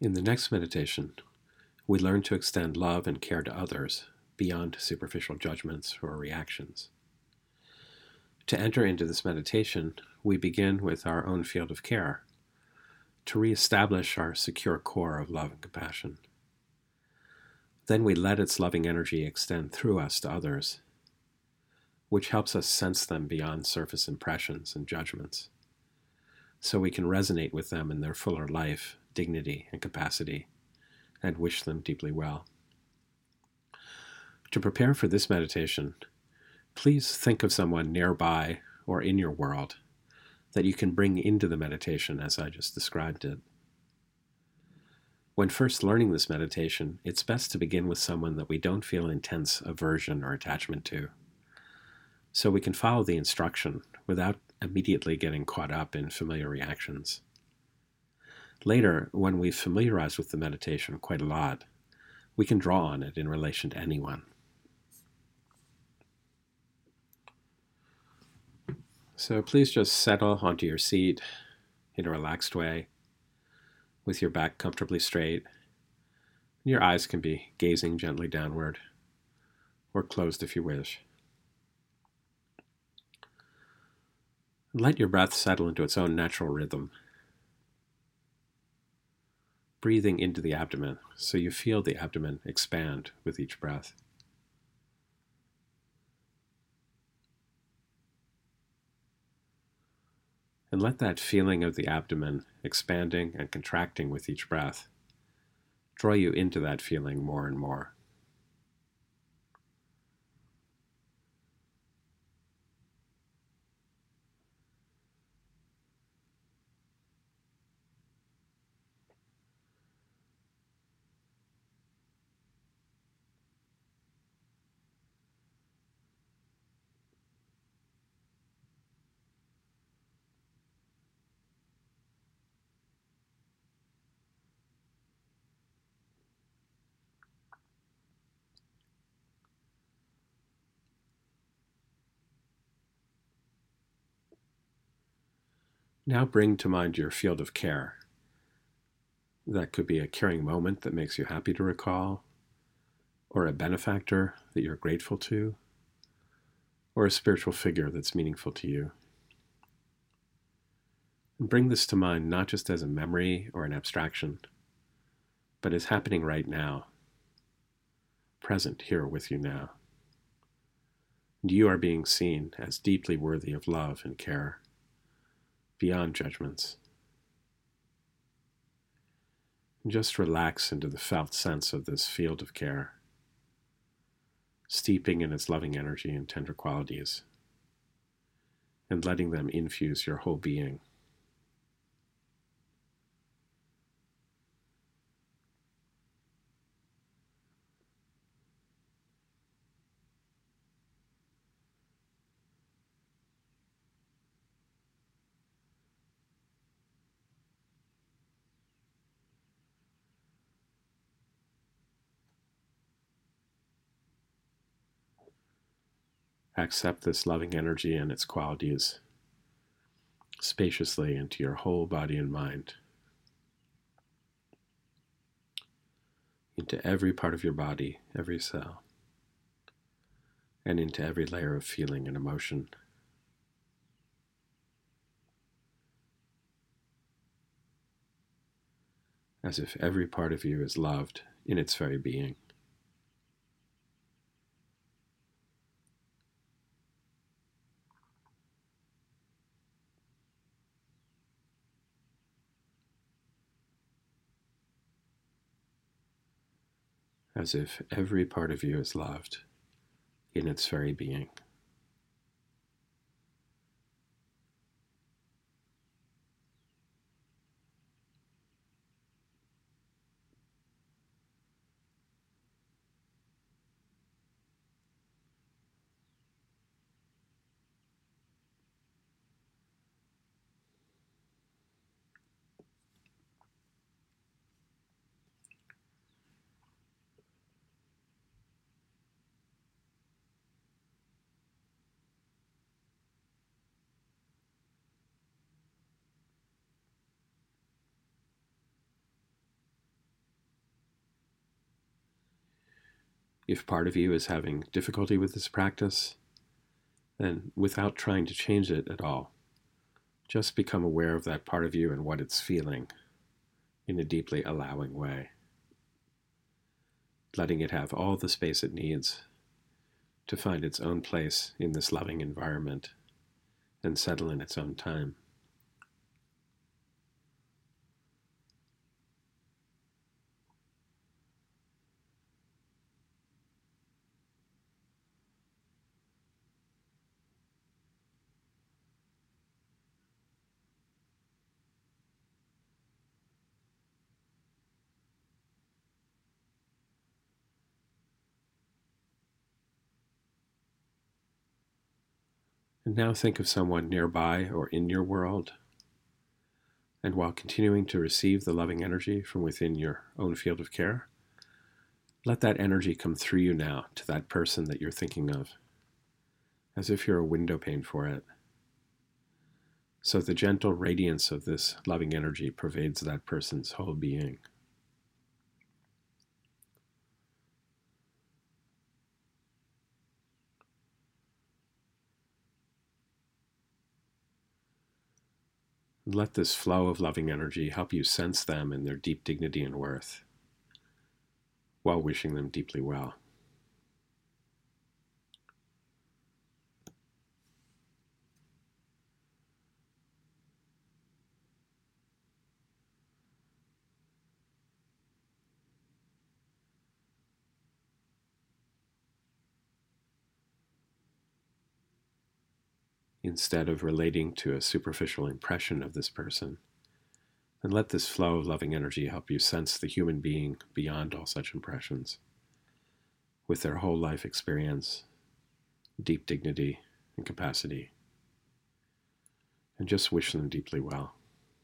In the next meditation, we learn to extend love and care to others beyond superficial judgments or reactions. To enter into this meditation, we begin with our own field of care, to reestablish our secure core of love and compassion. Then we let its loving energy extend through us to others, which helps us sense them beyond surface impressions and judgments, so we can resonate with them in their fuller life, dignity, and capacity, and wish them deeply well. To prepare for this meditation, please think of someone nearby or in your world that you can bring into the meditation as I just described it. When first learning this meditation, it's best to begin with someone that we don't feel intense aversion or attachment to, so we can follow the instruction without immediately getting caught up in familiar reactions. Later, when we've familiarized with the meditation quite a lot, we can draw on it in relation to anyone. So please just settle onto your seat in a relaxed way, with your back comfortably straight. Your eyes can be gazing gently downward, or closed if you wish. Let your breath settle into its own natural rhythm, breathing into the abdomen so you feel the abdomen expand with each breath. And let that feeling of the abdomen expanding and contracting with each breath draw you into that feeling more and more. Now bring to mind your field of care. That could be a caring moment that makes you happy to recall, or a benefactor that you're grateful to, or a spiritual figure that's meaningful to you. And bring this to mind not just as a memory or an abstraction, but as happening right now, present here with you now. And you are being seen as deeply worthy of love and care, beyond judgments. And just relax into the felt sense of this field of care, steeping in its loving energy and tender qualities, and letting them infuse your whole being. Accept this loving energy and its qualities spaciously into your whole body and mind, into every part of your body, every cell, and into every layer of feeling and emotion. As if every part of you is loved in its very being. As if every part of you is loved in its very being. If part of you is having difficulty with this practice, then without trying to change it at all, just become aware of that part of you and what it's feeling in a deeply allowing way, letting it have all the space it needs to find its own place in this loving environment and settle in its own time. And now think of someone nearby or in your world, and while continuing to receive the loving energy from within your own field of care, let that energy come through you now to that person that you're thinking of, as if you're a window pane for it. So the gentle radiance of this loving energy pervades that person's whole being. And let this flow of loving energy help you sense them in their deep dignity and worth, while wishing them deeply well. Instead of relating to a superficial impression of this person, then let this flow of loving energy help you sense the human being beyond all such impressions, with their whole life experience, deep dignity and capacity, and just wish them deeply well.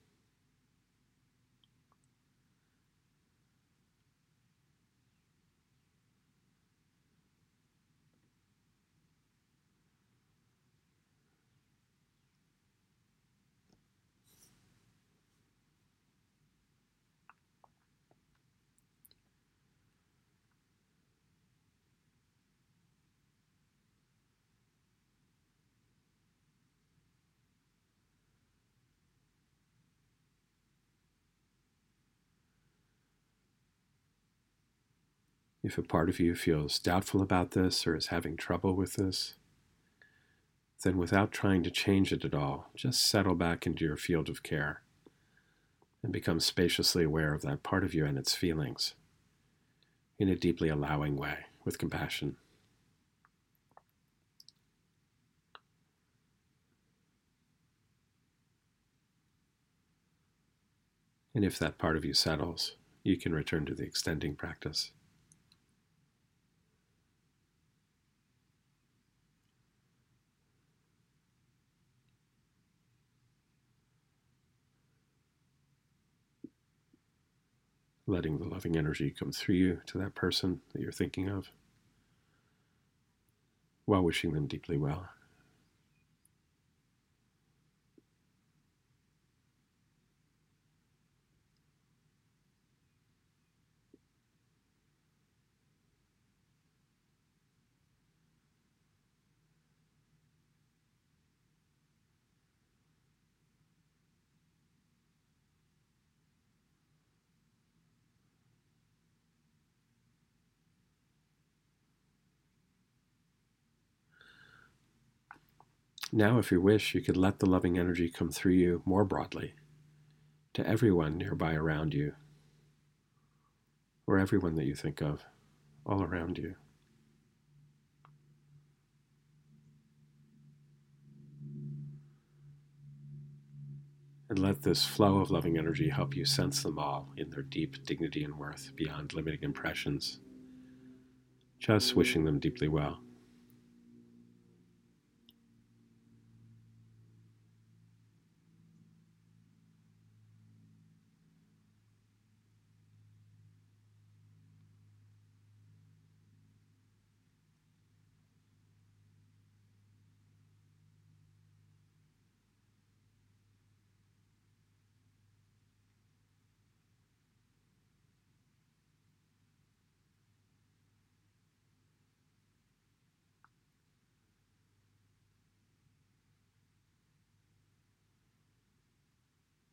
If a part of you feels doubtful about this or is having trouble with this, then without trying to change it at all, just settle back into your field of care and become spaciously aware of that part of you and its feelings in a deeply allowing way with compassion. And if that part of you settles, you can return to the extending practice. Letting the loving energy come through you to that person that you're thinking of, while wishing them deeply well. Now, if you wish, you could let the loving energy come through you more broadly to everyone nearby around you, or everyone that you think of all around you. And let this flow of loving energy help you sense them all in their deep dignity and worth beyond limiting impressions, just wishing them deeply well.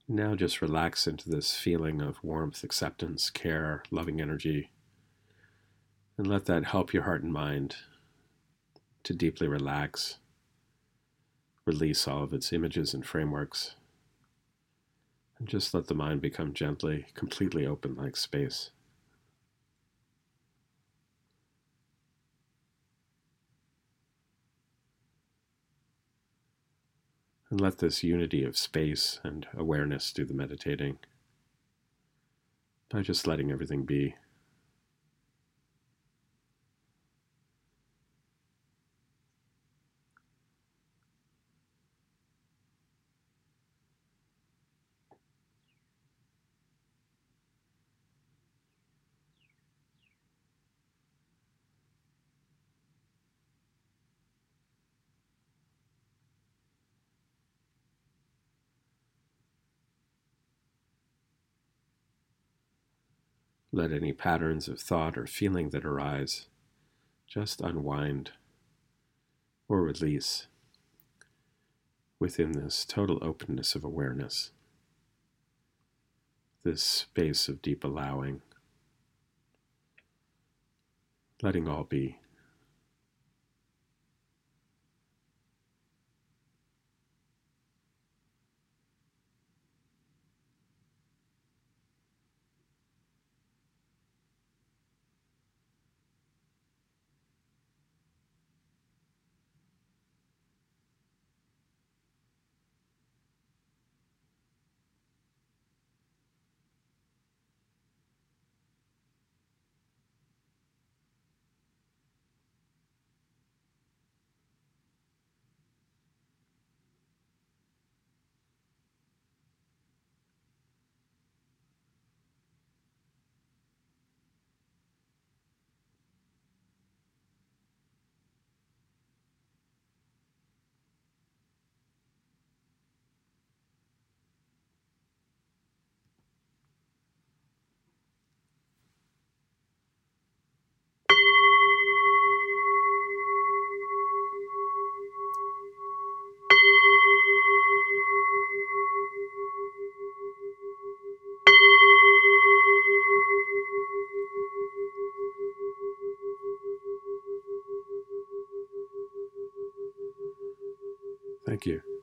Now just relax into this feeling of warmth, acceptance, care, loving energy, and let that help your heart and mind to deeply relax, release all of its images and frameworks, and just let the mind become gently, completely open like space. And let this unity of space and awareness do the meditating by just letting everything be. Let any patterns of thought or feeling that arise just unwind or release within this total openness of awareness, this space of deep allowing, letting all be. Thank you.